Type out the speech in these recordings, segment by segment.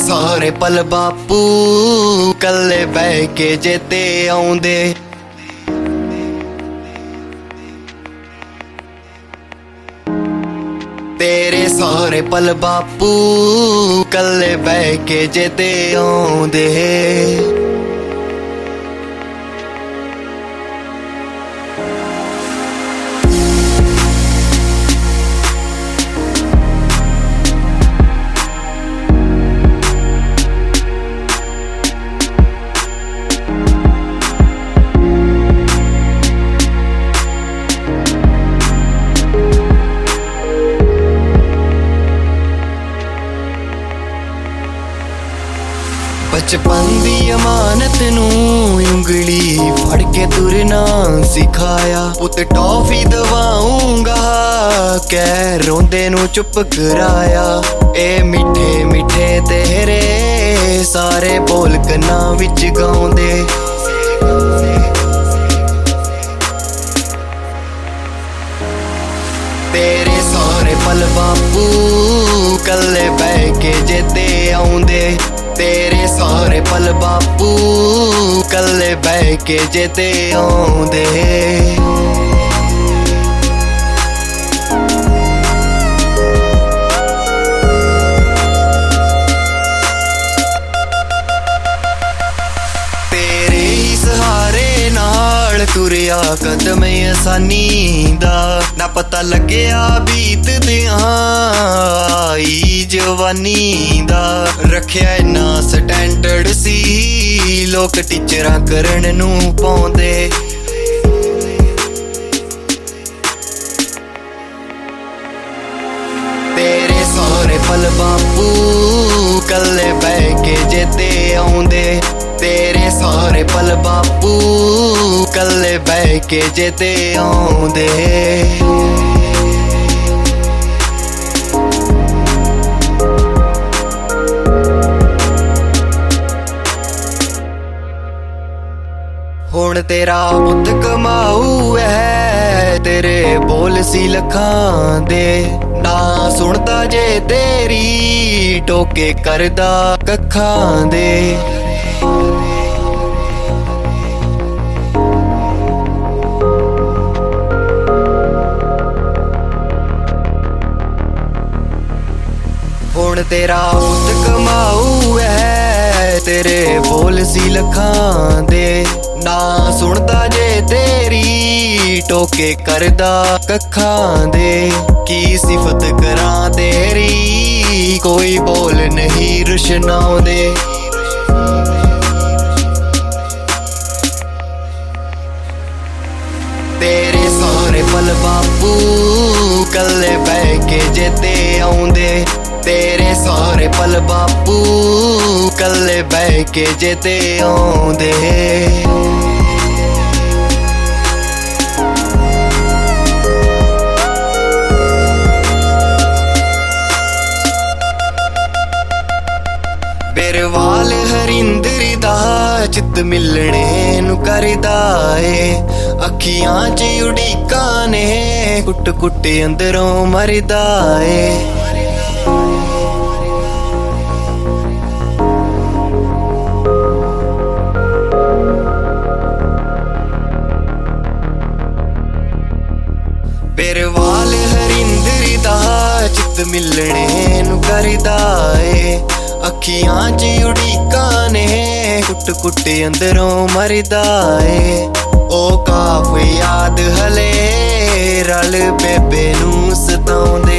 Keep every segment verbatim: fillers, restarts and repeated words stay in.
ਸਾਰੇ ਪਲ ਬਾਪੂ ਕੱਲੇ ਬਹਿ ਕੇ ਜੇ ਤੇ ਆਉਂਦੇ। ਤੇਰੇ ਸਾਰੇ ਪਲ ਬਾਪੂ ਕੱਲੇ ਬਹਿ ਕੇ ਜੇ ਤੇ ਆਉਂਦੇ। बचपन दी अमानत नू उंगली फड़ के तुरना सिखाया। पुत टॉफी दवाऊंगा कह रोंदे नू चुप कराया। ए मिठे मिठे तेरे सारे बोल कन्ना विच गाउंदे। तेरे सारे पल बापू कल्ले बह के जे ते आउंदे। तेरे सारे पल बापू कल्ले बह के जे ते आउंदे। तेरे ही सहारे नाल तुरिया कदम आसानी दा ना पता लग्या बीत दियां आई जवानी दा। रखिया इन्ना स्टैंडर्ड सी लोग टीचरां करन नू पाउंदे। तेरे सारे पल बापू कल्ले बह के जे ते आउंदे। तेरे सारे पल बापू कल्ले बह के जे ते आउंदे। हुण तेरा पुत कमाऊ है तेरे बोल सी लखां दे। ना सुनता जे तेरी टोके करदा कखां दे। हुण तेरा पुत कमाऊ है तेरे बोल सी लखां दे। ना सुनता जे तेरी टोके करदा कखां दे। की सिफत करां तेरी कोई बोल नहीं रुशनाउंदे। तेरे सारे पल बापू कल्ले बह के जे ते आउंदे। तेरे सारे पल बापू कल्ले बह के जे ते आउंदे। बेरवाल हरिंदर दा चित मिलने नू करदा ए। अखियां च उड़ीकां ने कुट कुट अंदरों मरदा ए। बेरवाल हरिंदर दा चित मिलने नू करदा ए। अखियां च उड़ीकां ने कुट कुट अंदरों मरदा ए। ओ काफ याद हले रल बेबे नू सताउंदे।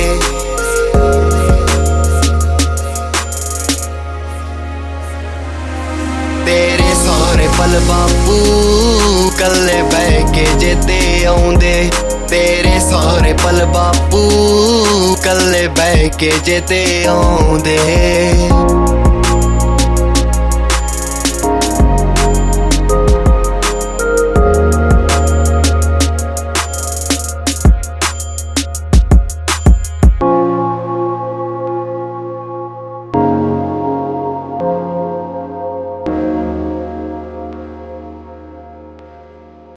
तेरे सारे पल बापू कल्ले बह के जे ते आउंदे। तेरे सारे पल बापू कल्ले बह के जे ते आउंदे।